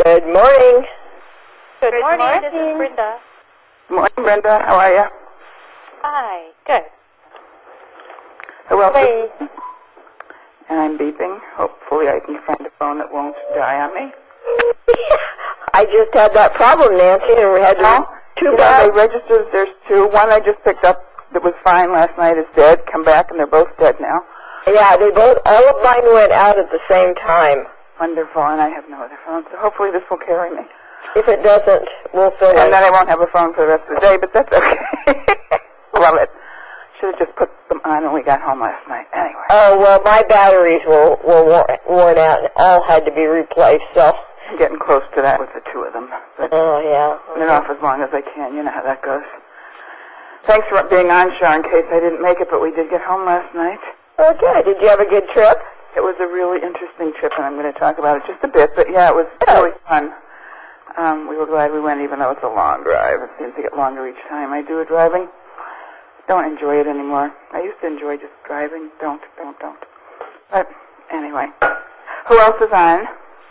Good morning. Good morning. This is Brenda. Good morning, Brenda. How are you? Hi. Good. Who else? Hey. And I'm beeping. Hopefully I can find a phone that won't die on me. I just had that problem, Nancy, and we had two They registered. There's two. One I just picked up that was fine last night is dead. Come back, and they're both dead now. Yeah, all of mine went out at the same time. Wonderful, and I have no other phone, so hopefully this will carry me. If it doesn't, we'll fill And then I won't have a phone for the rest of the day, but that's okay. Love it. Should have just put them on when we got home last night. Anyway. Oh, well, my batteries were worn out and all had to be replaced, so. I'm getting close to that with the two of them. But yeah. put it off as long as I can. You know how that goes. Thanks for being on, Sharon, in case I didn't make it, but we did get home last night. Okay. Did you have a good trip? It was a really interesting trip, and I'm going to talk about it just a bit. But, yeah, it was really fun. We were glad we went, even though it's a long drive. It seems to get longer each time I do a driving. Don't enjoy it anymore. I used to enjoy just driving. Don't. But, anyway. Who else is on?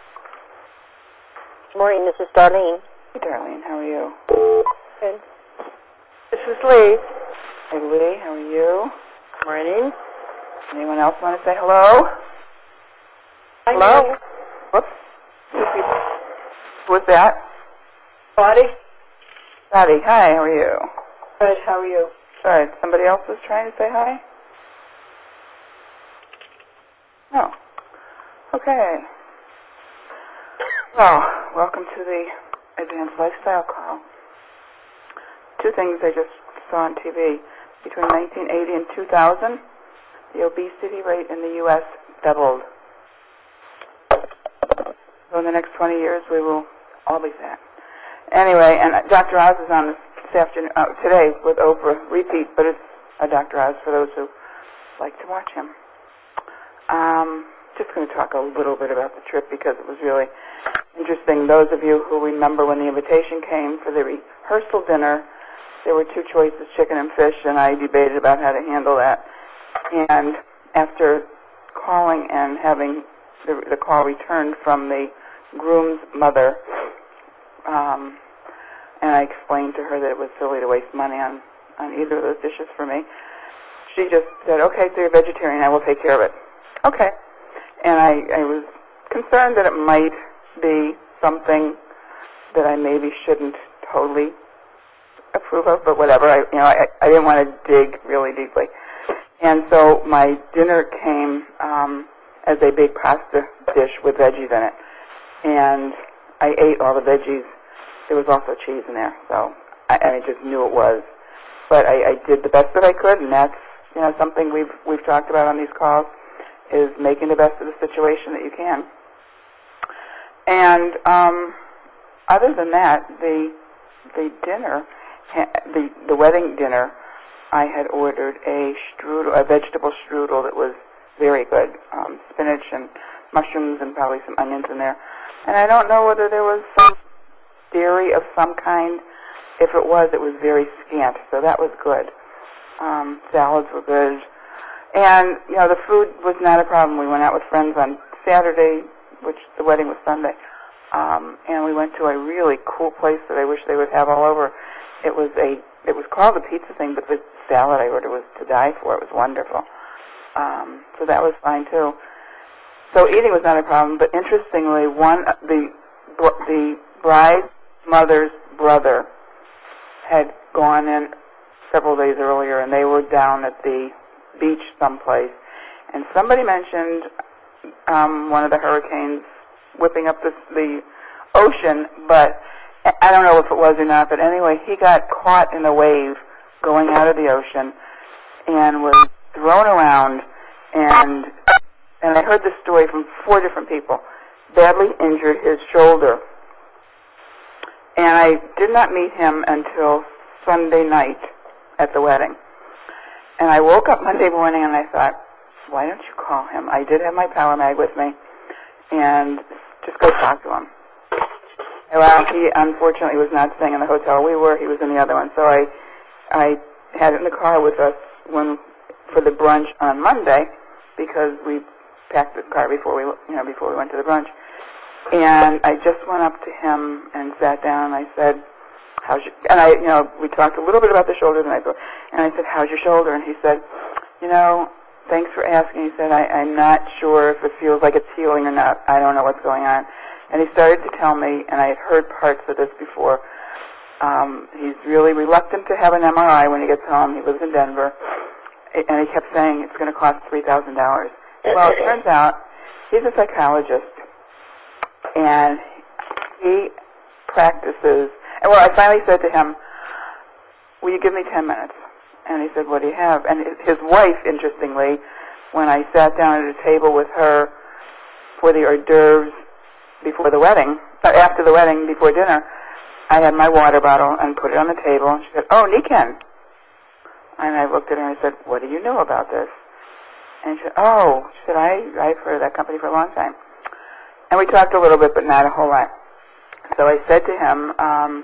Good morning. This is Darlene. Hey, Darlene. How are you? Good. This is Lee. Hey, Lee. How are you? Morning. Anyone else want to say hello? Hello. Whoops. What's that? Buddy. Patty. Hi. How are you? Good. How are you? Good. Somebody else was trying to say hi? No. Okay. Well, welcome to the Advanced Lifestyle Call. Two things I just saw on TV. Between 1980 and 2000, the obesity rate in the U.S. doubled. So in the next 20 years, we will all be fat. Anyway, and Dr. Oz is on this afternoon, today with Oprah, repeat, but it's a Dr. Oz for those who like to watch him. Just going to talk a little bit about the trip because it was really interesting. Those of you who remember when the invitation came for the rehearsal dinner, there were two choices, chicken and fish, and I debated about how to handle that. And after calling and having the call returned from the groom's mother, and I explained to her that it was silly to waste money on either of those dishes for me, she just said, okay, so you're vegetarian, I will take care of it. Okay. And I was concerned that it might be something that I maybe shouldn't totally approve of, but whatever. I didn't want to dig really deeply. And so my dinner came as a big pasta dish with veggies in it. And I ate all the veggies. There was also cheese in there, so I just knew it was. But I did the best that I could, and that's something we've talked about on these calls, is making the best of the situation that you can. And other than that, the dinner, the wedding dinner, I had ordered a vegetable strudel that was very good, spinach and mushrooms and probably some onions in there. And I don't know whether there was some dairy of some kind. If it was very scant, so that was good. Salads were good. And, the food was not a problem. We went out with friends on Saturday, which the wedding was Sunday, and we went to a really cool place that I wish they would have all over. It was called a pizza thing, but the salad I ordered was to die for. It was wonderful. So that was fine, too. So eating was not a problem, but interestingly, the bride's mother's brother had gone in several days earlier, and they were down at the beach someplace, and somebody mentioned one of the hurricanes whipping up the ocean, but I don't know if it was or not, but anyway, he got caught in a wave going out of the ocean and was thrown around, and I heard this story from 4 different people, badly injured his shoulder. And I did not meet him until Sunday night at the wedding. And I woke up Monday morning and I thought, why don't you call him? I did have my Power Mag with me, and just go talk to him. Well, he unfortunately was not staying in the hotel we were. He was in the other one. So I had it in the car with us for the brunch on Monday, because we packed the car before we went to the brunch. And I just went up to him and sat down, and I said, we talked a little bit about the shoulder, and I said, how's your shoulder? And he said, thanks for asking. He said, I'm not sure if it feels like it's healing or not. I don't know what's going on. And he started to tell me, and I had heard parts of this before, he's really reluctant to have an MRI when he gets home. He lives in Denver. And he kept saying it's going to cost $3,000. Well, it turns out he's a psychologist, and he practices. And I finally said to him, will you give me 10 minutes? And he said, what do you have? And his wife, interestingly, when I sat down at a table with her for the hors d'oeuvres before the wedding, after the wedding, before dinner, I had my water bottle and put it on the table, and she said, oh, Niken. And I looked at her and I said, what do you know about this? And she said, I've heard of that company for a long time. And we talked a little bit, but not a whole lot. So I said to him, I'm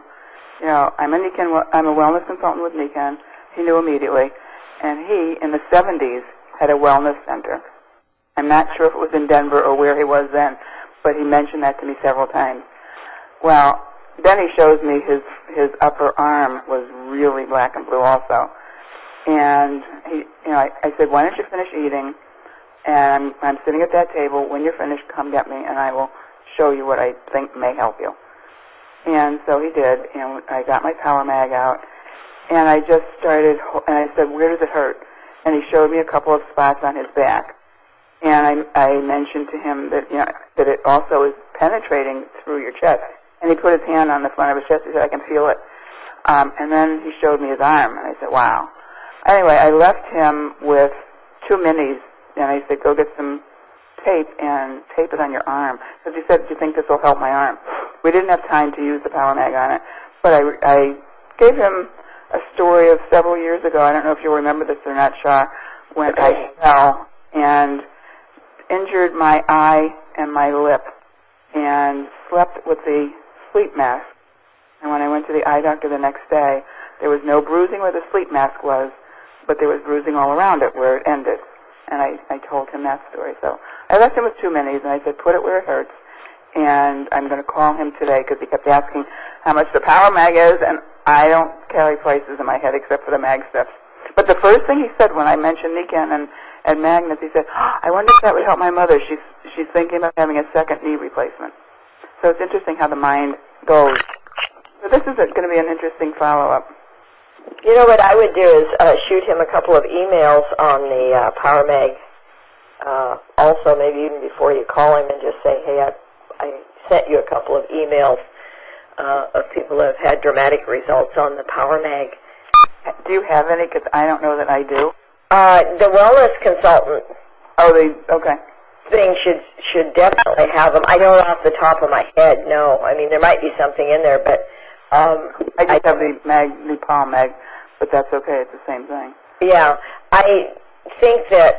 a wellness consultant with Niken. He knew immediately. And he, in the 70s, had a wellness center. I'm not sure if it was in Denver or where he was then, but he mentioned that to me several times. Well, then he shows me his upper arm was really black and blue also. And I said, why don't you finish eating? And I'm sitting at that table. When you're finished, come get me, and I will show you what I think may help you. And so he did, and I got my Power Mag out, and I just started, and I said, where does it hurt? And he showed me a couple of spots on his back. And I mentioned to him that, that it also is penetrating through your chest. And he put his hand on the front of his chest. He said, I can feel it. And then he showed me his arm, and I said, wow. Anyway, I left him with 2 minis, and I said, go get some tape and tape it on your arm. Because he said, do you think this will help my arm? We didn't have time to use the Power Mag on it, but I gave him a story of several years ago. I don't know if you'll remember this or not, Shar, when I fell and injured my eye and my lip and slept with the sleep mask. And when I went to the eye doctor the next day, there was no bruising where the sleep mask was, but there was bruising all around it where it ended. And I told him that story. So I left him with 2 minis, and I said, put it where it hurts. And I'm going to call him today because he kept asking how much the Power Mag is, and I don't carry prices in my head except for the mag stuff. But the first thing he said when I mentioned Niken and magnets, he said, I wonder if that would help my mother. She's thinking about having a second knee replacement. So it's interesting how the mind goes. So this is going to be an interesting follow-up. You know what I would do is shoot him a couple of emails on the Power Mag. Also, maybe even before you call him, and just say, hey, I sent you a couple of emails of people who have had dramatic results on the Power Mag. Do you have any? Because I don't know that I do. The wellness consultant. Okay. Thing should definitely have them. I don't off the top of my head. No, I mean there might be something in there, but I just have the Palm Mag, but that's okay. It's the same thing. Yeah, I think that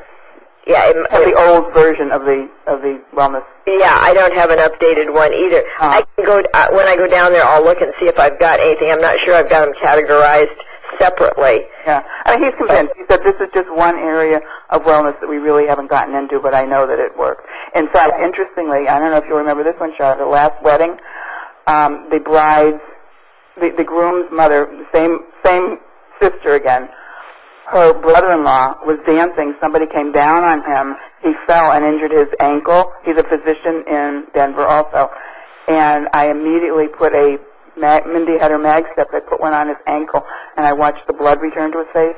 have the old version of the wellness. Yeah, I don't have an updated one either. I can go when I go down there. I'll look and see if I've got anything. I'm not sure I've got them categorized separately. Yeah, I mean, he's convinced. He said this is just one area of wellness that we really haven't gotten into, but I know that it works. In fact, interestingly, I don't know if you remember this one, Charlotte, the last wedding, the bride's, the groom's mother, the same sister again, her brother-in-law was dancing. Somebody came down on him. He fell and injured his ankle. He's a physician in Denver also. And I immediately put Mindy had her mag steps. I put one on his ankle, and I watched the blood return to his face.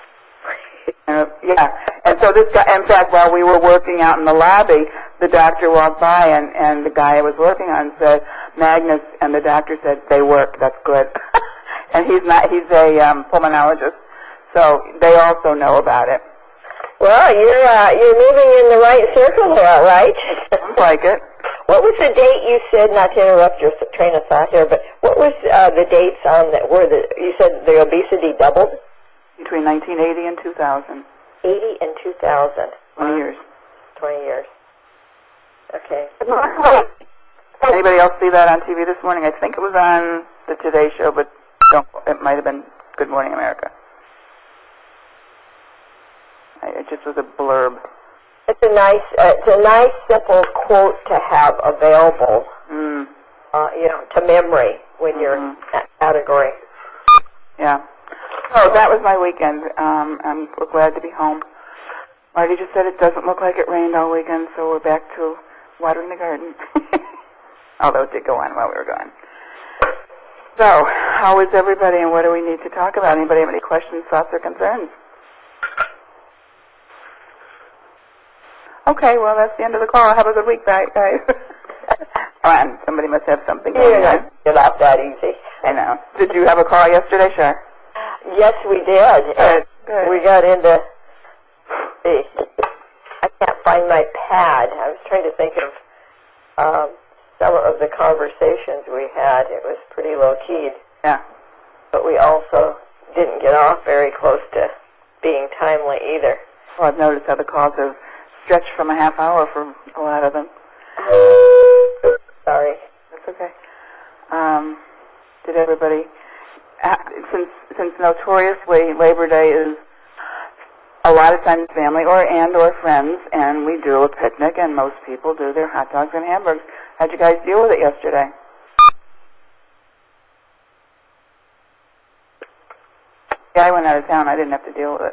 Yeah. And so this guy, in fact, while we were working out in the lobby, the doctor walked by, and the guy I was working on said, Magnus, and the doctor said, they work. That's good. And he's a pulmonologist. So they also know about it. Well, you're moving in the right circle there, right? Sounds like it. What was the date you said, not to interrupt your train of thought here, but what was the dates on that where you said the obesity doubled? Between 1980 and 2000. 80 and 2000. 20 years. 20 years. Okay. Anybody else see that on TV this morning? I think it was on the Today Show, but it might have been Good Morning America. It just was a blurb. It's a nice simple quote to have available, to memory when you're in that category. Yeah. So that was my weekend. I'm glad to be home. Marty just said it doesn't look like it rained all weekend, so we're back to watering the garden. Although it did go on while we were gone. So, how is everybody, and what do we need to talk about? Anybody have any questions, thoughts, or concerns? Okay, well, that's the end of the call. Have a good week, guys. Come on, somebody must have something going on. Get off that easy. I know. Did you have a call yesterday, Char? Yes, we did. Good. We got into I can't find my pad. I was trying to think of some of the conversations we had. It was pretty low-keyed. Yeah. But we also didn't get off very close to being timely either. Well, I've noticed how the calls have stretched from a half hour for a lot of them. Sorry. That's okay. Did everybody, since notoriously Labor Day is a lot of times family or friends, and we do a picnic, and most people do their hot dogs and hamburgers. How'd you guys deal with it yesterday? Yeah, I went out of town. I didn't have to deal with it.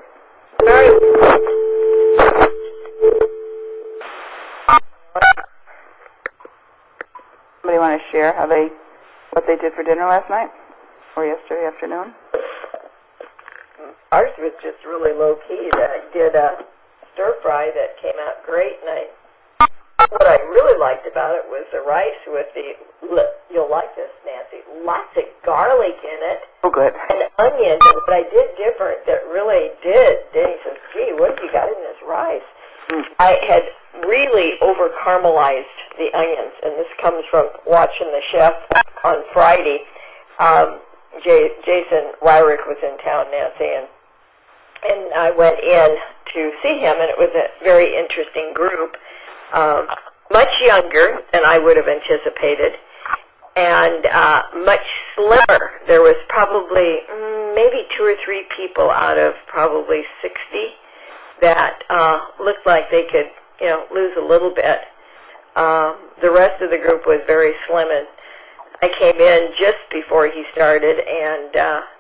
Somebody want to share what they did for dinner last night or yesterday afternoon? Ours was just really low-key. I did a stir-fry that came out great, and what I really liked about it was the rice with you'll like this, Nancy, lots of garlic in it. Oh, good. And onions. And what I did different that really did, Danny says, gee, what have you got in this rice? I had really over-caramelized the onions, and this comes from watching the chef on Friday. Jason Wyrick was in town, Nancy, and I went in to see him, and it was a very interesting group, much younger than I would have anticipated, and much slimmer. There was probably maybe 2 or 3 people out of probably 60 that looked like they could, lose a little bit. The rest of the group was very slim, and I came in just before he started, and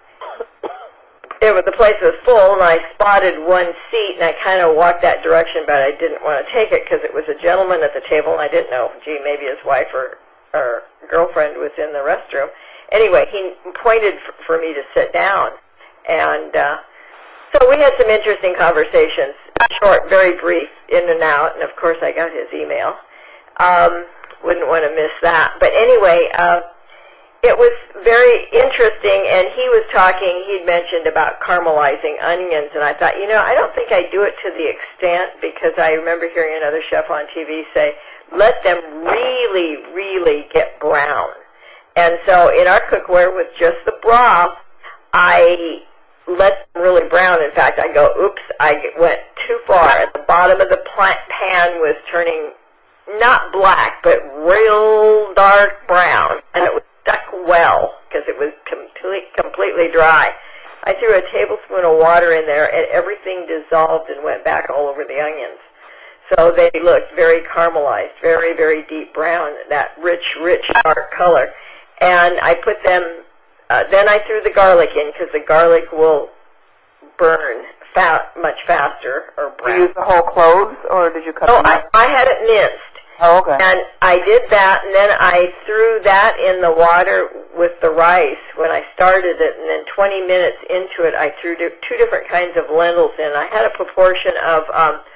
the place was full, and I spotted one seat, and I kind of walked that direction, but I didn't want to take it because it was a gentleman at the table, and I didn't know, maybe his wife or girlfriend was in the restroom. Anyway, he pointed for me to sit down, and so we had some interesting conversations, short, very brief, in and out, and of course I got his email. Wouldn't want to miss that. But anyway, it was very interesting, and he'd mentioned about caramelizing onions, and I thought, I don't think I do it to the extent, because I remember hearing another chef on TV say, let them really, really get brown. And so in our cookware with just the broth, I let them really brown. In fact, I go, oops, I went too far. At the bottom of the pan was turning not black, but real dark brown, and it was stuck well because it was completely dry. I threw a tablespoon of water in there, and everything dissolved and went back all over the onions. So they looked very caramelized, very, very deep brown, that rich, dark color. And I put them, then I threw the garlic in because the garlic will burn much faster or brown. Did you use the whole cloves, or did you cut them up? I had it minced. Oh, okay. And I did that, and then I threw that in the water with the rice when I started it, and then 20 minutes into it, I threw 2 different kinds of lentils in. I had a proportion of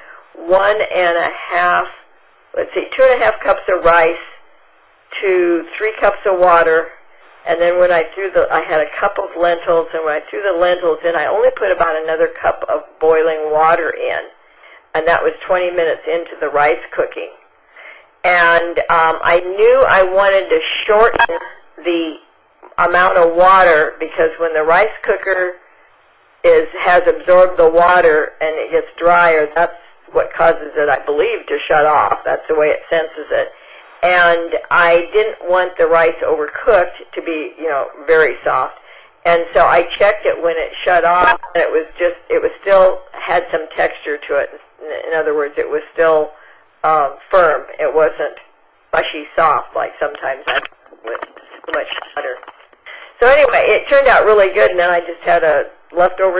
2.5 cups of rice to 3 cups of water, and then when I had a cup of lentils, and when I threw the lentils in, I only put about another cup of boiling water in, and that was 20 minutes into the rice cooking. And I knew I wanted to shorten the amount of water because when the rice cooker has absorbed the water and it gets drier, that's what causes it, I believe, to shut off. That's the way it senses it. And I didn't want the rice overcooked to be, very soft. And so I checked it when it shut off, and it still had some texture to it. In other words, it was still firm. It wasn't mushy soft like sometimes I with too much butter. So anyway, it turned out really good, and then I just had a leftover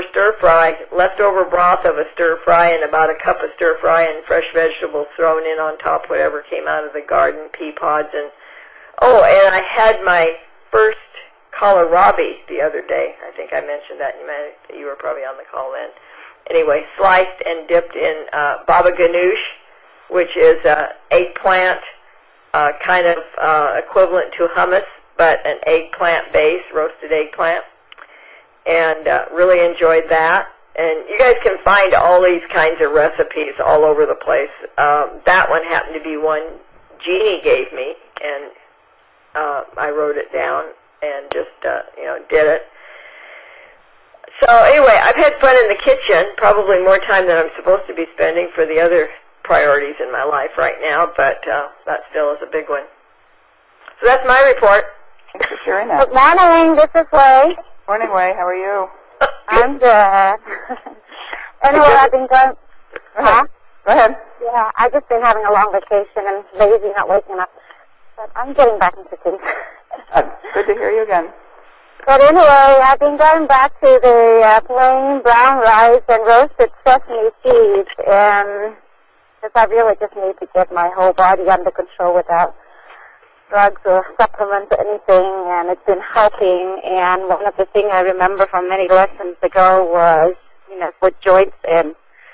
broth of a stir fry, and about a cup of stir fry and fresh vegetables thrown in on top, whatever came out of the garden, pea pods, and I had my first kohlrabi the other day. I think I mentioned that. You were probably on the call then. Anyway, sliced and dipped in baba ganoush, which is eggplant, kind of equivalent to hummus, but an eggplant base, roasted eggplant, and really enjoyed that. And you guys can find all these kinds of recipes all over the place. That one happened to be one Jeannie gave me, and I wrote it down and just, did it. So anyway, I've had fun in the kitchen, probably more time than I'm supposed to be spending for the other priorities in my life right now, but that still is a big one. So that's my report. Thanks for sharing that. Good morning, this is Way. Morning, Way. How are you? I'm good. Anyway, I've been going... Huh? Go ahead. Yeah, I've just been having a long vacation and lazy, not waking up. But I'm getting back into things. Good to hear you again. But anyway, I've been going back to the plain brown rice and roasted sesame seeds, and because I really just need to get my whole body under control without drugs or supplements or anything, and it's been helping. And one of the things I remember from many lessons ago was, for joints and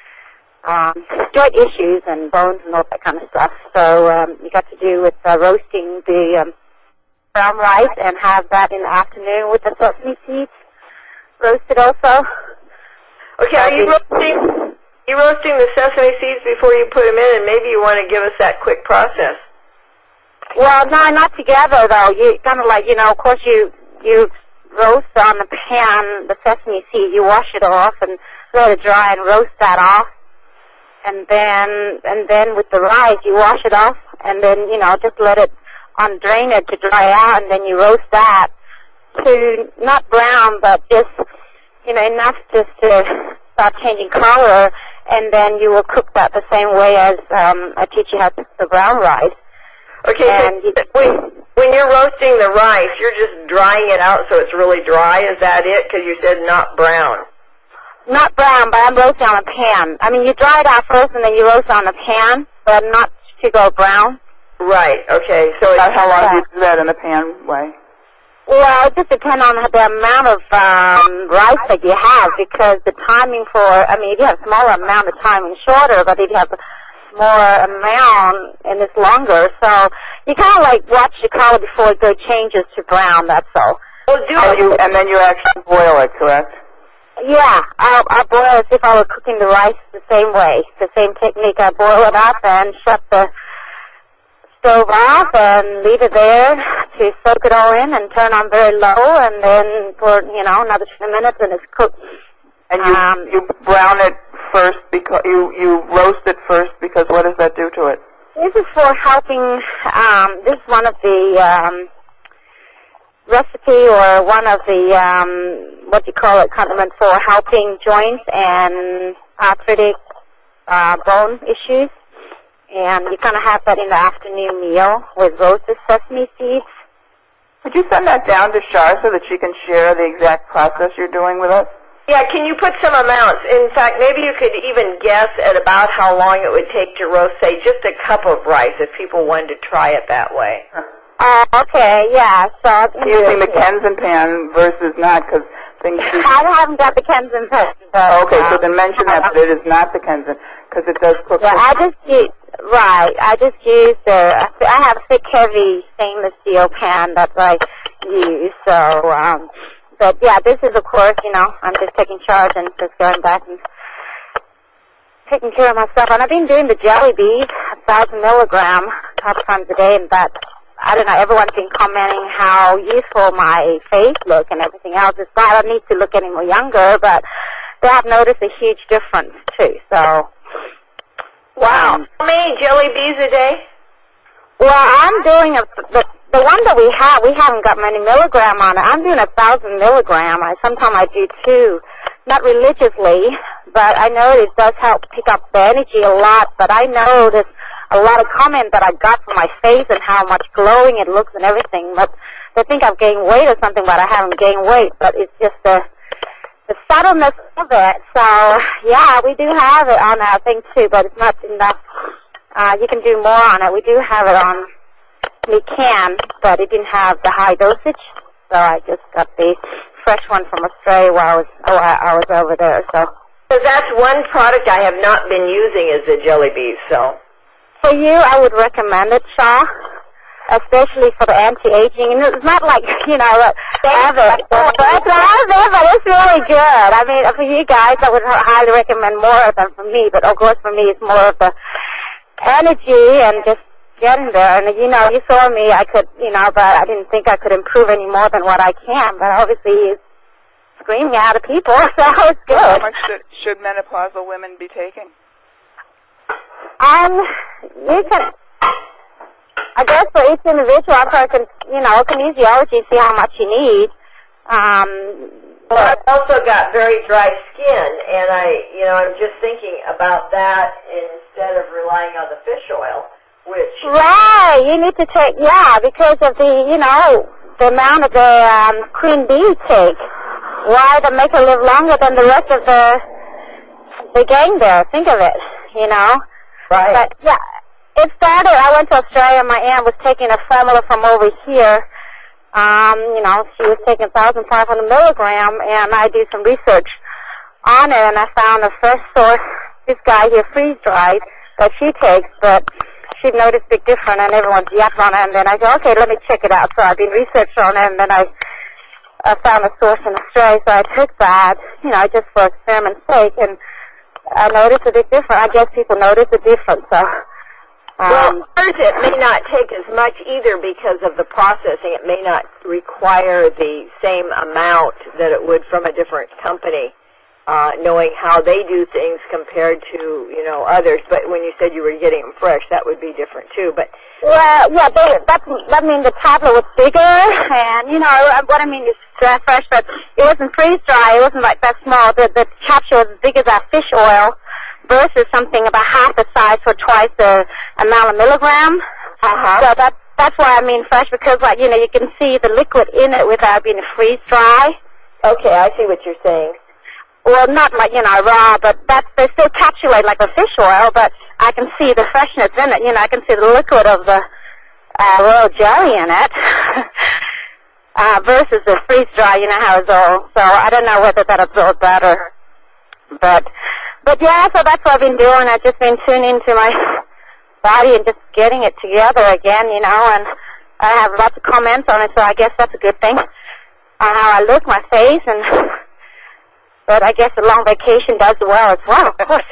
joint issues and bones and all that kind of stuff. So you got to do with roasting the brown rice and have that in the afternoon with the sesame seeds roasted also. Okay, are you roasting the sesame seeds before you put them in, and maybe you want to give us that quick process? Well, no, not together, though. You kind of like, of course you roast on the pan the sesame seed. You wash it off and let it dry and roast that off. And then with the rice, you wash it off and then, just let it drain it to dry out, and then you roast that to not brown, but just, enough just to start changing color, and then you will cook that the same way as I teach you how to cook the brown rice. Okay, and so when you're roasting the rice, you're just drying it out so it's really dry. Is that it? Because you said not brown. Not brown, but I'm roasting on a pan. I mean, you dry it out first, and then you roast on the pan, but not to go brown. Right, okay. So how long do you do that in the pan, Way? Well, it just depends on the amount of rice that you have, because the timing if you have a smaller amount, the timing shorter, but if you have more amount and it's longer, so you kind of like watch the color before it changes to brown, that's all. Well, and then you actually boil it, correct? Yeah, I boil it as if I were cooking the rice the same way, the same technique. I boil it up and shut the stove off and leave it there to soak it all in and turn on very low, and then for, another 10 minutes and it's cooked. And you brown it first because you roast it first because what does that do to it? This is for helping, this is one of the recipe or one of the, condiments for helping joints and arthritic bone issues. And you kind of have that in the afternoon meal with roasted sesame seeds. Could you send that down to Shar so that she can share the exact process you're doing with us? Yeah, can you put some amounts? In fact, maybe you could even guess at about how long it would take to roast, say, just a cup of rice if people wanted to try it that way. Okay, yeah. So using the Kenzen pan versus not, because things... I haven't got the Kenzen pan. Okay, so then mention that, but it is not the Kenzen, because it does cook... Yeah, I just use I have a thick, heavy stainless steel pan that I use, so... But, yeah, this is, of course, I'm just taking charge and just going back and taking care of myself. And I've been doing the jelly bees, 1,000 milligram, a couple times a day, and I don't know, everyone's been commenting how useful my face look and everything else. It's not, I don't need to look any more younger, but they have noticed a huge difference, too, so... Wow. How many jelly bees a day? Well, I'm doing the one that we haven't got many milligram on it. I'm doing 1,000 milligram. Sometimes I do 2, not religiously, but I know it does help pick up the energy a lot. But I know there's a lot of comment that I got from my face and how much glowing it looks and everything. But they think I've gained weight or something, but I haven't gained weight. But it's just the subtleness of it. So, yeah, we do have it on our thing, too, but it's not enough. You can do more on it. We do have it on McCann, but it didn't have the high dosage. So I just got the fresh one from Australia while I was over there. So that's one product I have not been using is the Jelly Bees. So for you, I would recommend it, Shaw, especially for the anti-aging. And it's not like, you know, have it, but it's really good. I mean, for you guys, I would highly recommend more of them for me. But of course, for me, it's more of the energy and just getting there. And, you know, you saw me, I could, you know, but I didn't think I could improve any more than what I can. But obviously, it's screaming out of people, so it's good. How much should menopausal women be taking? You can, I guess for each individual, I can, you know, kinesiology, see how much you need. Well, I've also got very dry skin, and I'm just thinking about that instead of relying on the fish oil. Right, you need to take, because of the, you know, the amount of the queen bee take. Why they make her live longer than the rest of the gang there? Think of it, you know. Right. But, yeah, it started, I went to Australia, my aunt was taking a formula from over here. You know, she was taking 1,500 milligram, and I did some research on it, and I found the first source, this guy here, freeze-dried, that she takes, but she noticed big difference, and everyone's yapped on it, and then I go, okay, let me check it out. So I've been researching on it, and then I found a source in Australia, so I took that, you know, just for experiment's sake, and I noticed a big difference. I guess people notice a difference, so. Well, hers it may not take as much either because of the processing. It may not require the same amount that it would from a different company. Knowing how they do things compared to, you know, others. But when you said you were getting them fresh, that would be different too. But well, yeah, that means the tablet was bigger, and you know what I mean is fresh, but it wasn't freeze dry. It wasn't like that small. The capsule was as big as our fish oil, versus something about half the size for twice the amount of milligram. So that's why I mean fresh, because like you know you can see the liquid in it without being freeze dry. Okay, I see what you're saying. Well, not like, you know, raw, but they still capsulate like the fish oil, but I can see the freshness in it. You know, I can see the liquid of the royal jelly in it versus the freeze-dry, you know how it's all. So I don't know whether that absorbs better. But yeah, so that's what I've been doing. I've just been tuning into my body and just getting it together again, you know, and I have lots of comments on it, so I guess that's a good thing on how I look, my face, and... But I guess a long vacation does well as well, of course.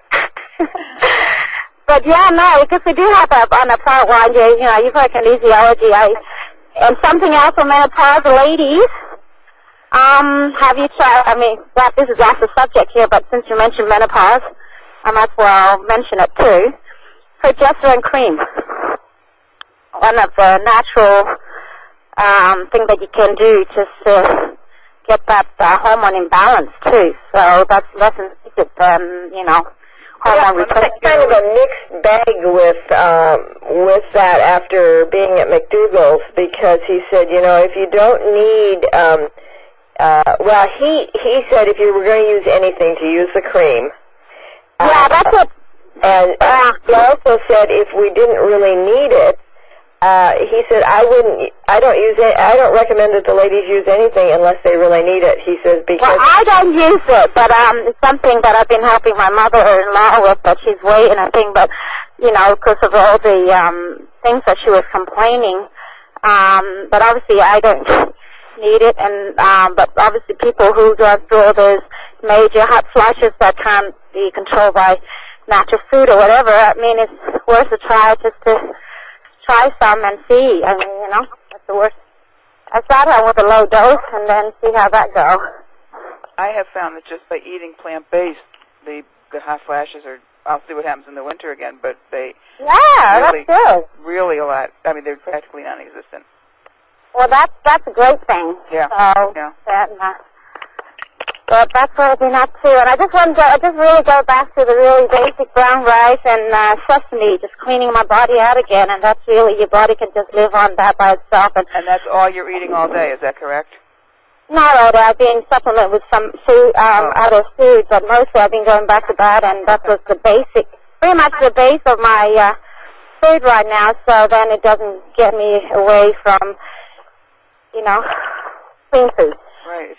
But yeah, no, because we do have on a part one, you know, you've heard kinesiology. And something else for menopause ladies. Have you tried? I mean, this is off the subject here, but since you mentioned menopause, I might as well mention it too. Progesterone cream, one of the natural things that you can do to get that hormone imbalance too. So that's less sensitive than, you know, hormone replacement. Kind of a mixed bag with that after being at McDougall's, because he said, you know, if you don't need, well, he said if you were going to use anything, to use the cream. Yeah, that's what. And he also said if we didn't really need it, he said, I don't recommend that the ladies use anything unless they really need it, he says, because... Well, I don't use it, but it's something that I've been helping my mother-in-law with, but she's waiting, I think, but, you know, because of all the things that she was complaining. But obviously I don't need it, and but obviously people who go through all those major hot flushes that can't be controlled by natural food or whatever, I mean, it's worth a try just to... try some and see. I mean, you know, that's the worst. I started out with a low dose and then see how that goes. I have found that just by eating plant-based, the hot flashes are, I'll see what happens in the winter again, but they really, that's good. Really a lot. I mean, they're practically non-existent. Well, that's a great thing. Yeah. So, yeah. But that's what I've been up to. And I just really go back to the really basic brown rice and sesame, just cleaning my body out again. And that's really, your body can just live on that by itself. And that's all you're eating all day, is that correct? Not all day. I've been supplementing with some food, other food, but mostly I've been going back to that, and that was the basic, pretty much the base of my food right now, so then it doesn't get me away from, clean food. Right.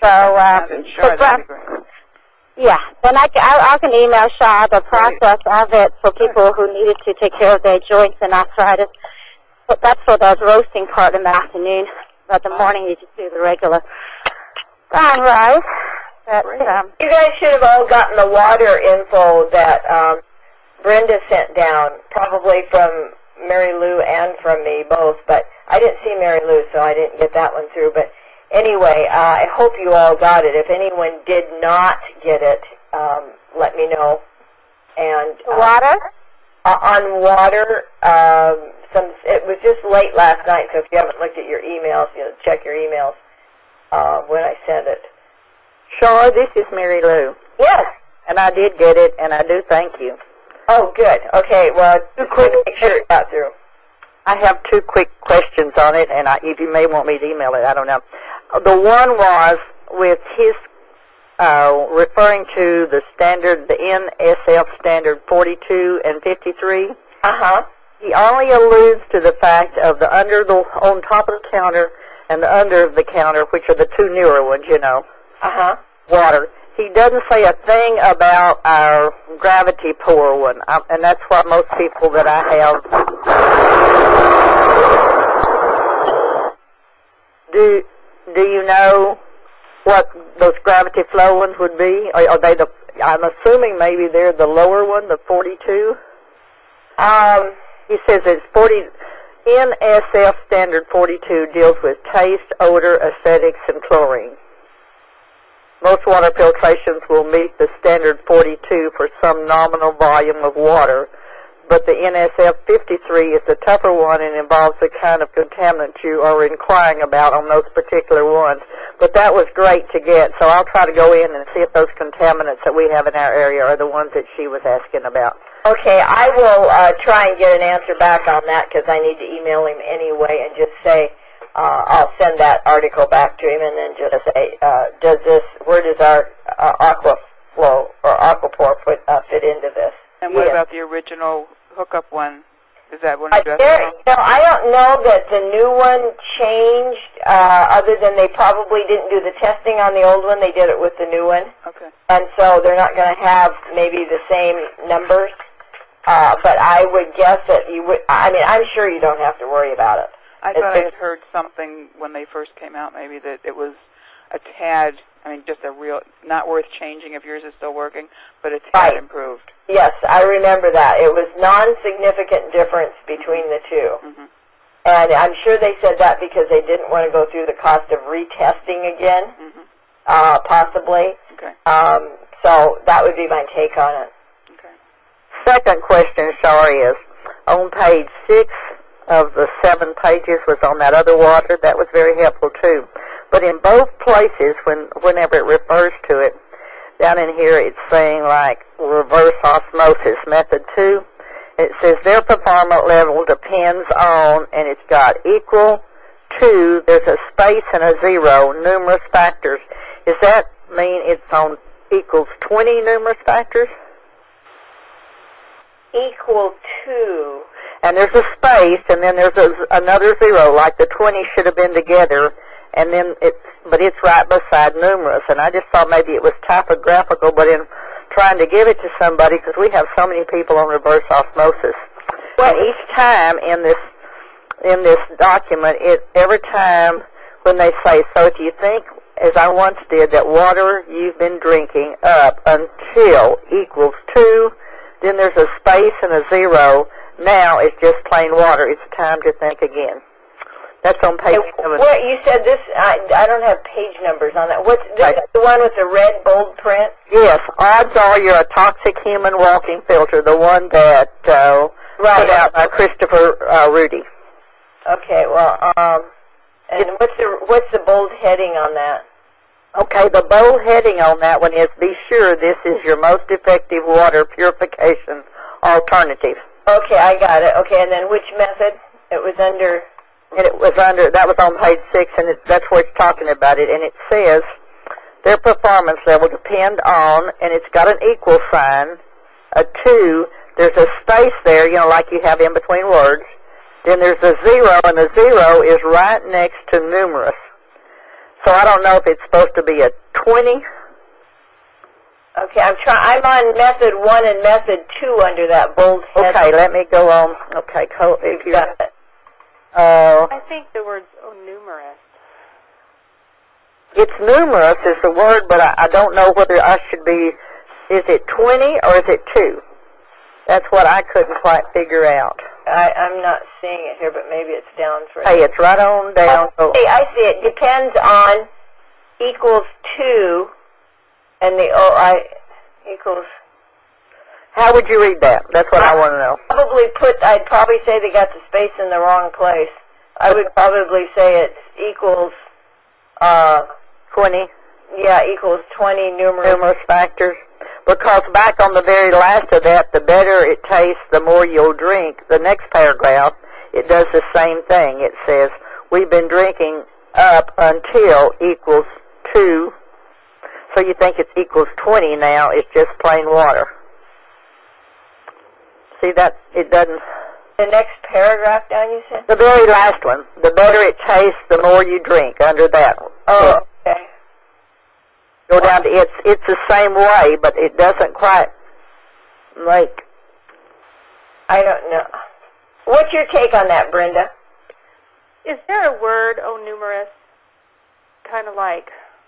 Yeah, then I can email Shaw the process of it for people who needed to take care of their joints and arthritis. But that's for the roasting part in the afternoon. But the morning you just do the regular brown rice. You guys should have all gotten the water info that Brenda sent down, probably from Mary Lou and from me both. But I didn't see Mary Lou, so I didn't get that one through. But anyway, I hope you all got it. If anyone did not get it, let me know. And water? On water, it was just late last night, so if you haven't looked at your emails, check your emails when I sent it. Shaw, this is Mary Lou. Yes. And I did get it, and I do thank you. Oh, good. Okay, well, make sure it got through. I have two quick questions on it, and if you may want me to email it, I don't know. The one was with his referring to the standard, the NSF standard 42 and 53. Uh-huh. He only alludes to the fact of the on top of the counter and the under of the counter, which are the two newer ones, Uh-huh. water. He doesn't say a thing about our gravity pour one, and that's what most people that I have. Do you know what those gravity flow ones would be? Are they I'm assuming maybe they're the lower one, the 42. He says it's 40. NSF standard 42 deals with taste, odor, aesthetics, and chlorine. Most water filtrations will meet the standard 42 for some nominal volume of water, but the NSF 53 is the tougher one and involves the kind of contaminant you are inquiring about on those particular ones. But that was great to get, so I'll try to go in and see if those contaminants that we have in our area are the ones that she was asking about. Okay, I will try and get an answer back on that because I need to email him anyway and just say, I'll send that article back to him and then just say, where does our Aquaflow or Aquapore fit into this? And what about the original hookup one? Is that one I don't know that the new one changed, other than they probably didn't do the testing on the old one. They did it with the new one. Okay. And so they're not going to have maybe the same numbers. But I would guess that you would, I'm sure you don't have to worry about it. I thought I had heard something when they first came out, maybe that it was a tad, just a real, not worth changing if yours is still working, but a tad improved. Yes, I remember that. It was non-significant difference between the two. Mm-hmm. And I'm sure they said that because they didn't want to go through the cost of retesting again, possibly. Okay. So that would be my take on it. Okay. Second question, sorry, is on page 6 of the 7 pages was on that other water. That was very helpful, too. But in both places, whenever it refers to it, down in here it's saying like reverse osmosis method 2. It says their performance level depends on, and it's got equal to, there's a space and a 0, numerous factors. Does that mean it's on equals 20 numerous factors? Equal to. And there's a space, and then there's another 0, like the 20 should have been together, and then but it's right beside numerous. And I just thought maybe it was typographical, but in trying to give it to somebody, because we have so many people on reverse osmosis. Well, each time in this document, every time when they say, so if you think, as I once did, that water you've been drinking up until equals 2, then there's a space and a 0. Now it's just plain water. It's time to think again. That's on page 7. What you said this, I don't have page numbers on that. What's this? Is the one with the red bold print? Yes. Odds are you're a toxic human walking filter, the one that put out by Christopher Rudy. Okay. Well, and what's the bold heading on that? Okay, the bold heading on that one is, be sure this is your most effective water purification alternative. Okay, I got it. Okay, and then which method? It was under... And it was under, that was on page 6, and that's where it's talking about it, and it says, their performance level depend on, and it's got an equal sign, a 2, there's a space there, you know, like you have in between words, then there's a 0, and the 0 is right next to numerous. So I don't know if it's supposed to be a 20. Okay, I'm on method 1 and method 2 under that bold head. Okay, let me go on. Okay, if you got it. I think the word's numerous. It's numerous is the word, but I don't know whether I should be, is it 20 or is it 2? That's what I couldn't quite figure out. I'm not seeing it here, but maybe it's down for... Hey, it's right on down. Oh, hey, I see it. Depends on equals 2 and the OI equals... How would you read that? That's what I want to know. I'd probably say they got the space in the wrong place. I would probably say it's equals... 20? Yeah, equals 20 numerous factors. Because back on the very last of that, the better it tastes, the more you'll drink. The next paragraph, it does the same thing. It says, we've been drinking up until equals 2. So you think it's equals 20 now. It's just plain water. See that? It doesn't... The next paragraph down, you said? The very last one. The better it tastes, the more you drink, under that one. Oh, okay. Go down to, it's the same way, but it doesn't quite, like... I don't know. What's your take on that, Brenda? Is there a word, numerous, kind of like...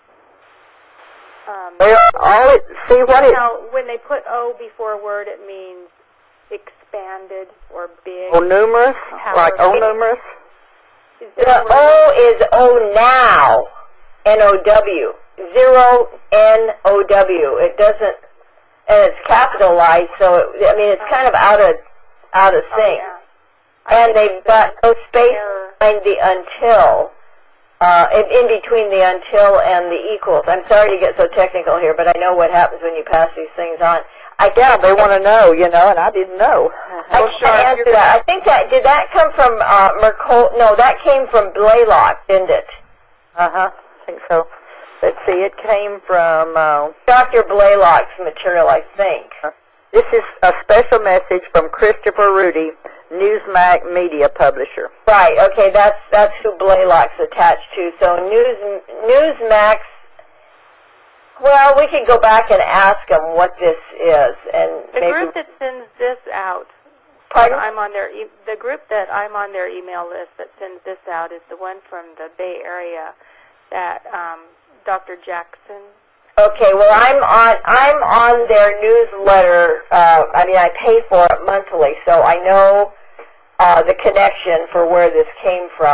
when they put O before a word, it means expanded or big. Numerous? Like numerous? The O is O now, N-O-W. 0 N-O-W. It doesn't, and it's capitalized, so it's kind of out of sync. Yeah. And they've got no space behind the until, in between the until and the equals. I'm sorry to get so technical here, but I know what happens when you pass these things on. They want to know, and I didn't know. I can't answer that. I think did that come from Mercola? No, that came from Blaylock, didn't it? I think so. Let's see, it came from... Dr. Blaylock's material, I think. This is a special message from Christopher Rudy, Newsmax media publisher. Right, okay, that's who Blaylock's attached to. So Newsmax, well, we could go back and ask them what this is. And the group that sends this out, pardon? The group that I'm on their email list that sends this out is the one from the Bay Area that... Dr. Jackson. Okay, well, I'm on their newsletter. I pay for it monthly, so I know the connection for where this came from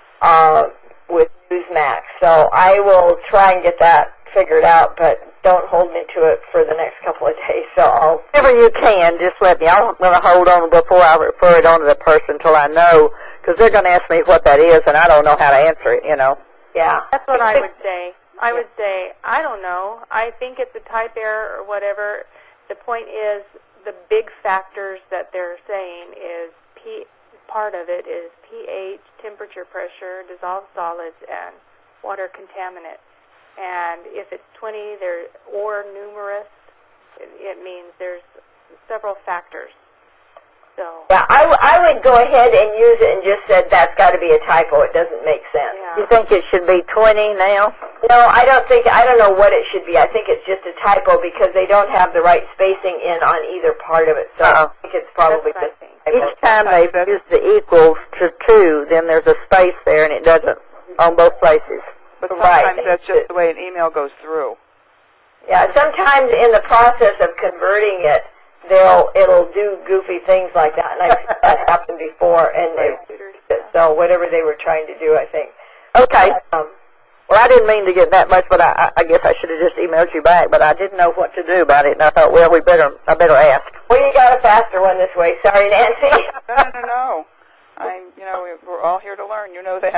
with Newsmax. So I will try and get that figured out, but don't hold me to it for the next couple of days. So whenever you can, just let me. I'm going to hold on before I refer it on to the person until I know, because they're going to ask me what that is, and I don't know how to answer it. Yeah, that's what I would say. I would say, I don't know. I think it's a type error or whatever. The point is, the big factors that they're saying is part of it is pH, temperature, pressure, dissolved solids, and water contaminant. And if it's 20 or numerous, it means there's several factors. So. Yeah, I would go ahead and use it and just said that's got to be a typo. It doesn't make sense. Yeah. You think it should be 20 now? No, I don't know what it should be. I think it's just a typo because they don't have the right spacing in on either part of it. So I think it's probably just a typo. Each time they use the equals to 2, then there's a space there and it doesn't on both places. But sometimes that's just the way an email goes through. Yeah, sometimes in the process of converting it, it'll do goofy things like that, and I've seen that happen before, and so whatever they were trying to do, I think. Okay. Well, I didn't mean to get that much, but I guess I should have just emailed you back, but I didn't know what to do about it, and I thought, well, I better ask. Well, you got a faster one this way. Sorry, Nancy. No. We're all here to learn. You know that.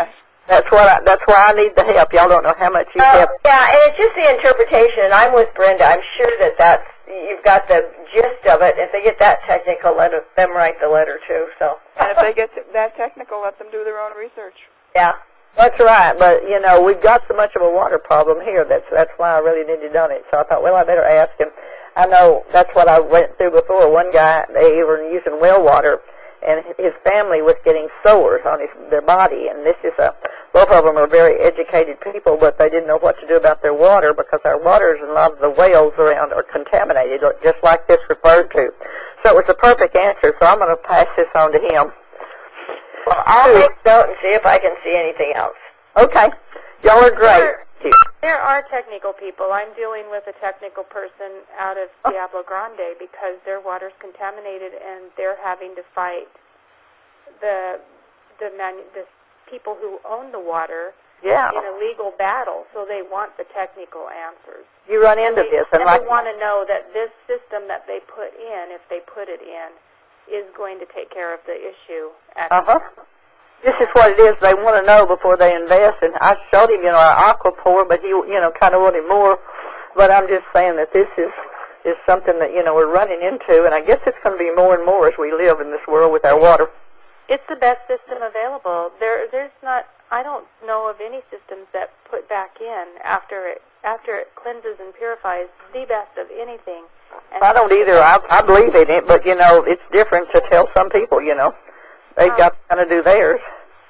That's why I need the help. Y'all don't know how much you help. Yeah, and it's just the interpretation. And I'm with Brenda. I'm sure that you've got the gist of it. If they get that technical, let them write the letter too. So. And if they get that technical, let them do their own research. Yeah. That's right, but we've got so much of a water problem here. That's why I really needed done it. So I thought, well, I better ask him. I know that's what I went through before. One guy, they were using well water, and his family was getting sores on their body. And both of them are very educated people, but they didn't know what to do about their water because our waters and a lot of the wells around are contaminated, just like this referred to. So it was a perfect answer. So I'm going to pass this on to him. Well, I'll make note and see if I can see anything else. Okay. Y'all are great. There are technical people. I'm dealing with a technical person out of Diablo Grande because their water's contaminated and they're having to fight the people who own the water in a legal battle. So they want the technical answers. You run into this. And they want to know that this system that they put in, if they put it in, is going to take care of the issue. This is what it is. They want to know before they invest. And I showed him, our aquapore, but he, kind of wanted more. But I'm just saying that this is something that, we're running into. And I guess it's going to be more and more as we live in this world with our water. It's the best system available. There's not, I don't know of any systems that put back in after it cleanses and purifies the best of anything. And I don't either. I believe in it, but, it's different to tell some people, They've got to kind of do theirs.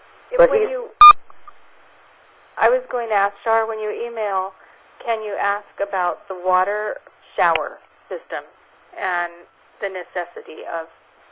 I was going to ask, Shar, when you email, can you ask about the water shower system and the necessity of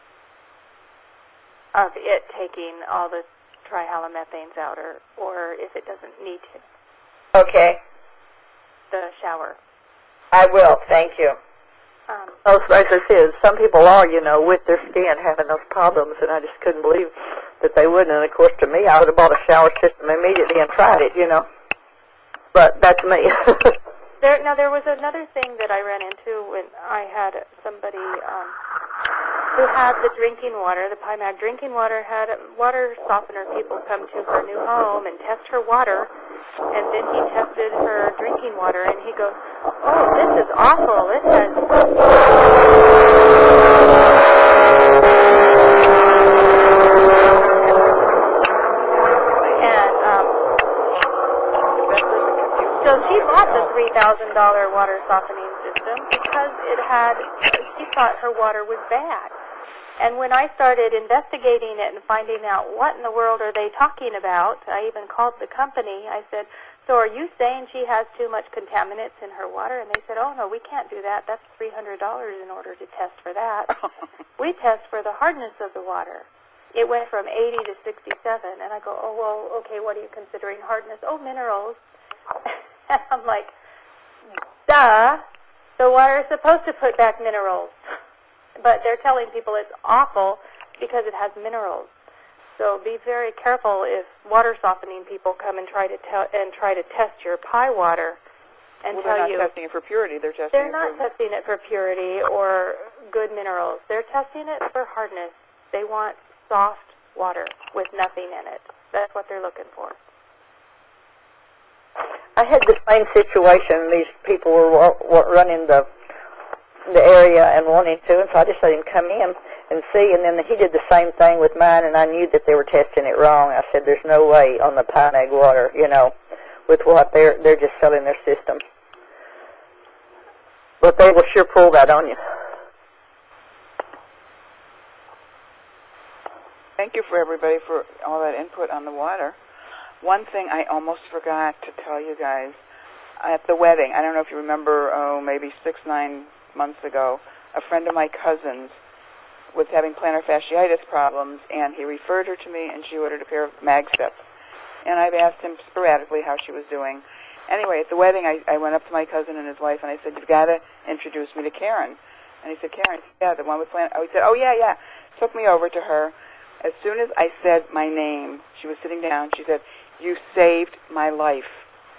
it taking all the trihalomethanes out, or if it doesn't need to? Okay. The shower. I will. Thank you. As I said, some people are, with their skin having those problems, and I just couldn't believe that they wouldn't. And, of course, to me, I would have bought a shower system immediately and tried it, But that's me. There was another thing that I ran into when I had somebody who had the drinking water, the PIMAG drinking water, had water softener people come to her new home and test her water. And then he tested her drinking water, and he goes, "Oh, this is awful. It has..." And so she bought the $3,000 water softening system because she thought her water was bad. And when I started investigating it and finding out what in the world are they talking about, I even called the company. I said, "So are you saying she has too much contaminants in her water?" And they said, "Oh, no, we can't do that. That's $300 in order to test for that. We test for the hardness of the water." It went from 80 to 67. And I go, "Oh, well, okay, what are you considering hardness?" "Oh, minerals." And I'm like, duh. The water is supposed to put back minerals. But they're telling people it's awful because it has minerals. So be very careful if water softening people come and try to test your pie water and tell you they're not testing it for purity. They're not testing it for purity or good minerals. They're testing it for hardness. They want soft water with nothing in it. That's what they're looking for. I had the same situation. These people were running the area and wanting to, and so I just let him come in and see, and then he did the same thing with mine, and I knew that they were testing it wrong. I said, "There's no way on the PIMAG water, with what they're just selling their system." But they will sure pull that on you. Thank you for everybody for all that input on the water. One thing I almost forgot to tell you guys, at the wedding, I don't know if you remember, maybe 6-9 months ago, a friend of my cousin's was having plantar fasciitis problems, and he referred her to me, and she ordered a pair of MagSteps. And I've asked him sporadically how she was doing. Anyway, at the wedding, I went up to my cousin and his wife, and I said, "You've got to introduce me to Karen." And he said, "Karen?" "Yeah, the one with plantar." Oh, he said, "Oh, yeah." Took me over to her. As soon as I said my name, she was sitting down. She said, "You saved my life."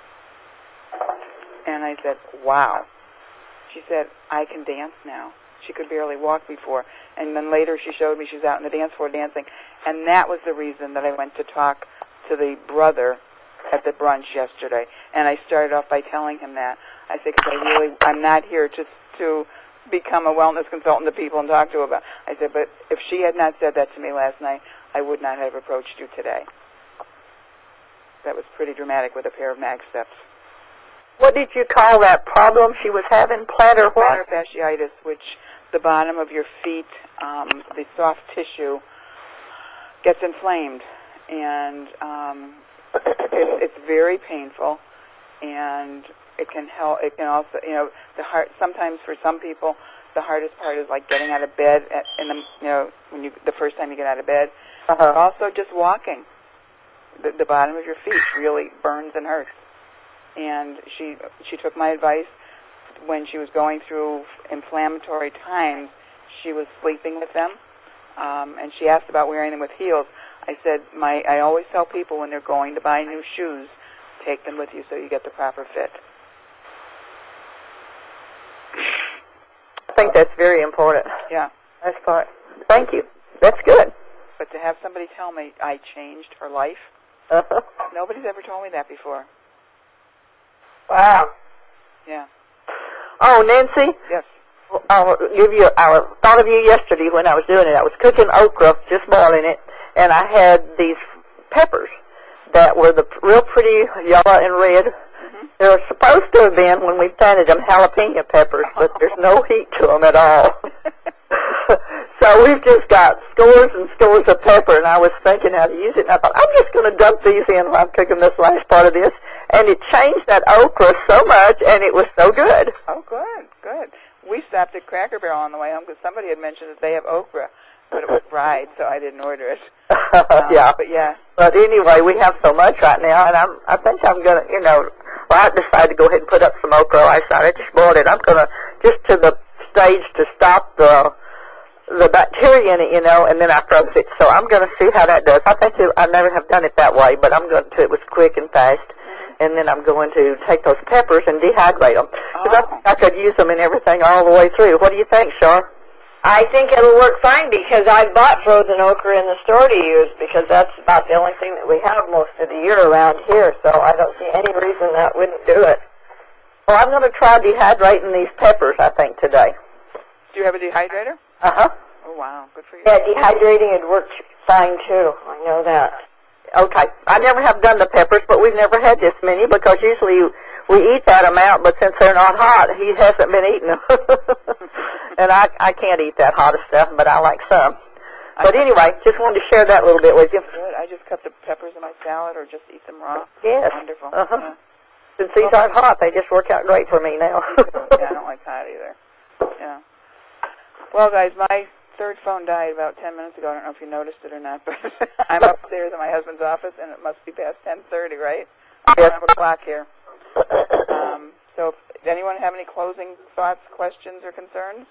And I said, "Wow." She said, "I can dance now." She could barely walk before. And then later she showed me she was out on the dance floor dancing. And that was the reason that I went to talk to the brother at the brunch yesterday, and I started off by telling him that. I said, because I'm not here just to become a wellness consultant to people and talk to about. I said, but if she had not said that to me last night, I would not have approached you today. That was pretty dramatic with a pair of mag steps. What did you call that problem she was having? Plantar what? Plantar fasciitis, which the bottom of your feet, the soft tissue, gets inflamed, and it's very painful, and it can help. It can also, the heart. Sometimes for some people, the hardest part is like getting out of bed when the first time you get out of bed. Also, just walking. The bottom of your feet really burns and hurts. And she took my advice when she was going through inflammatory times. She was sleeping with them, and she asked about wearing them with heels. I said, I always tell people when they're going to buy new shoes, take them with you so you get the proper fit. I think that's very important. Yeah. That's fine. Thank you. That's good. But to have somebody tell me I changed her life, nobody's ever told me that before. Wow. Yeah. Oh, Nancy? Yes. I thought of you yesterday when I was doing it. I was cooking okra, just boiling it, and I had these peppers that were the real pretty yellow and red. Mm-hmm. They were supposed to have been, when we planted them, jalapeno peppers, but there's no heat to them at all. So we've just got scores and scores of pepper, and I was thinking how to use it, and I thought, I'm just going to dump these in while I'm cooking this last part of this. And it changed that okra so much, and it was so good. Oh, good, good. We stopped at Cracker Barrel on the way home because somebody had mentioned that they have okra, but it was fried, so I didn't order it. Yeah. But yeah. But anyway, we have so much right now, and I think I'm going to, I decided to go ahead and put up some okra last night. I just boiled it. I'm going to, just to the stage to stop the bacteria in it, and then I froze it. So I'm going to see how that does. I think I never have done it that way, but I'm going to. It was quick and fast. And then I'm going to take those peppers and dehydrate them. Because I could use them and everything all the way through. What do you think, Char? I think it'll work fine because I bought frozen okra in the store to use because that's about the only thing that we have most of the year around here. So I don't see any reason that wouldn't do it. Well, I'm going to try dehydrating these peppers, I think, today. Do you have a dehydrator? Uh-huh. Oh, wow. Good for you. Yeah, dehydrating would work fine, too. I know that. Okay. I never have done the peppers, but we've never had this many because usually we eat that amount, but since they're not hot, he hasn't been eating them. And I can't eat that hot stuff, but I like some. But anyway, just wanted to share that a little bit with you. Good. I just cut the peppers in my salad or just eat them raw. Yes. Wonderful. Uh-huh. Yeah. Since these aren't hot, they just work out great for me now. Yeah, I don't like hot either. Yeah. Well, guys, my third phone died about 10 minutes ago. I don't know if you noticed it or not, but I'm upstairs in my husband's office, and it must be past 10:30, right? I don't have a clock here. So does anyone have any closing thoughts, questions, or concerns?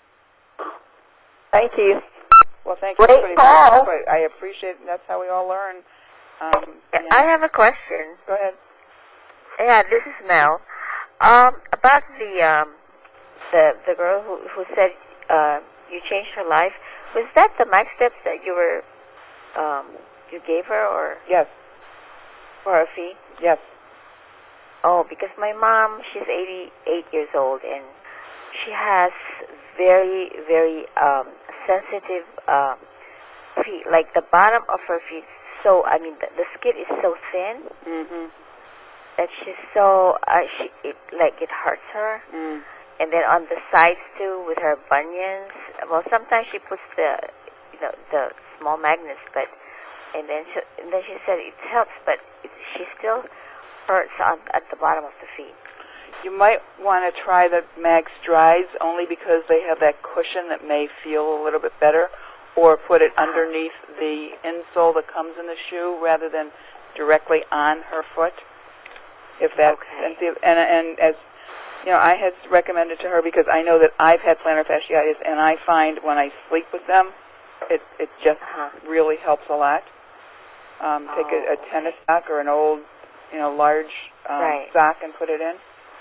Thank you. Well, thank you. Great call. I appreciate it. That's how we all learn. I have a question. Go ahead. Yeah, this is Mel. About the girl who said you changed her life. Was that the mag steps that you were you gave her, or yes, for her feet? Yes. Oh, because my mom, she's 88 years old, and she has very, very sensitive feet. Like the bottom of her feet, the skin is so thin that she's so it hurts her. Mm. And then on the sides too, with her bunions. Well, sometimes she puts the small magnets, and then she said it helps, but she still hurts at the bottom of the feet. You might want to try the Mag Strides only because they have that cushion that may feel a little bit better, or put it underneath the insole that comes in the shoe rather than directly on her foot. If that's sensitive, and as I had recommended to her because I know that I've had plantar fasciitis, and I find when I sleep with them, it just really helps a lot. Take a tennis sock or an old, large sock and put it in.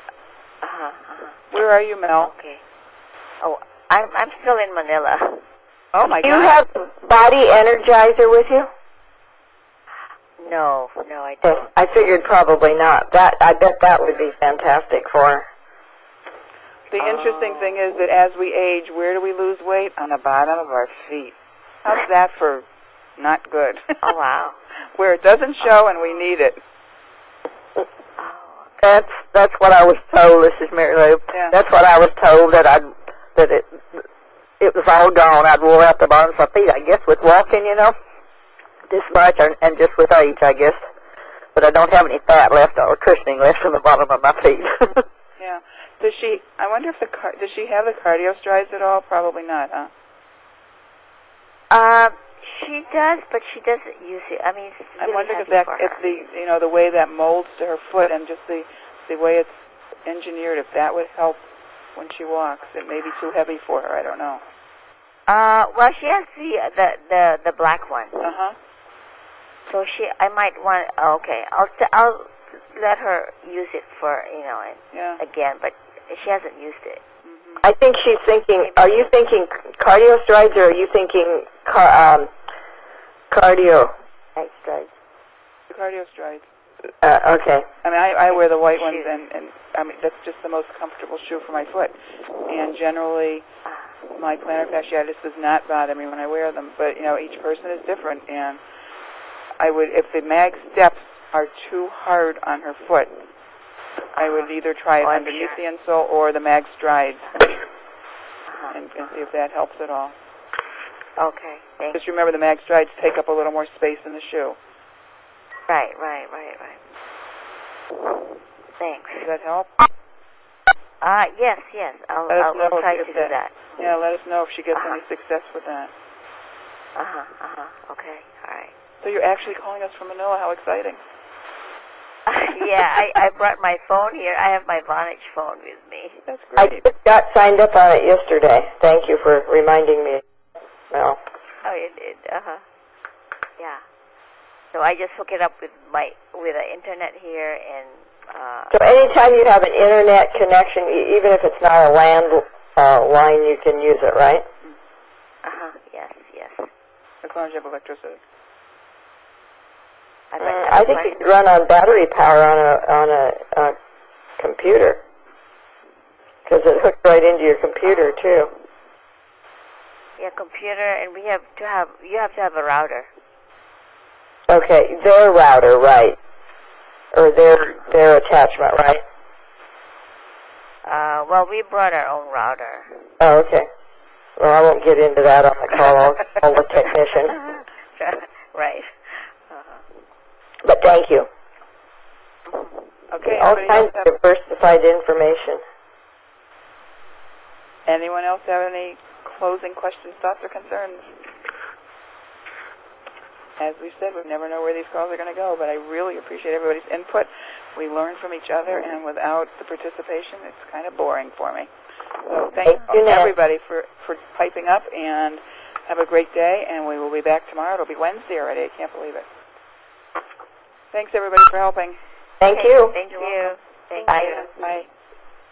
Where are you, Mel? Okay. Oh, I'm still in Manila. Oh my God. Do you have Body Energizer with you? No, I don't. I figured probably not. I bet that would be fantastic for her. The interesting thing is that as we age, where do we lose weight? On the bottom of our feet. How's that for not good? Oh, wow. Where it doesn't show and we need it. That's what I was told. This is Mary Lou. Yeah. That's what I was told, that it was all gone. I'd wore out the bottoms of my feet, I guess, with walking, this much, and just with age, I guess. But I don't have any fat left or cushioning left on the bottom of my feet. Yeah. I wonder if does she have the cardio strides at all? Probably not, huh? She does, but she doesn't use it. I mean, it's I really wonder heavy if for if her. the way that molds to her foot and just the way it's engineered, if that would help when she walks. It may be too heavy for her. I don't know. Well, she has the black one. Uh-huh. So I might want. Okay, I'll let her use it for again, but she hasn't used it. Mm-hmm. I think she's thinking. Are you thinking cardio strides, or are you thinking cardio strides? The cardio strides. Okay. I mean, I wear the white ones, and I mean that's just the most comfortable shoe for my foot. And generally, my plantar fasciitis does not bother me when I wear them. But each person is different, and I would, if the mag steps are too hard on her foot, I would either try it underneath the insole or the mag strides, and see if that helps at all. Okay, thanks. Just remember, the mag strides take up a little more space in the shoe. Right. Thanks. Does that help? Yes. I'll try to do that. Yeah, let us know if she gets any success with that. Okay, all right. So you're actually calling us from Manila. How exciting. Yeah, I brought my phone here. I have my Vonage phone with me. That's I great. just got signed up on it yesterday. Thank you for reminding me. Well. Oh, you did? Yeah. So I just hook it up with the internet here, and So anytime you have an internet connection, even if it's not a land line, you can use it, right? Yes. As long as you have electricity. I think you could run on battery power on a computer, because it hooks right into your computer too. Yeah, computer, and you have to have a router. Okay, their router, right? Or their attachment, right? Well, we brought our own router. Oh, okay. Well, I won't get into that on the call. I'll call the technician. Right. But thank you. Okay. All kinds of diversified information. Anyone else have any closing questions, thoughts, or concerns? As we said, we never know where these calls are going to go, but I really appreciate everybody's input. We learn from each other, and without the participation, it's kind of boring for me. So thank you, everybody, for piping up, and have a great day, and we will be back tomorrow. It'll be Wednesday already. I can't believe it. Thanks, everybody, for helping. Thank you. Thank you. Thank Bye. you. Bye.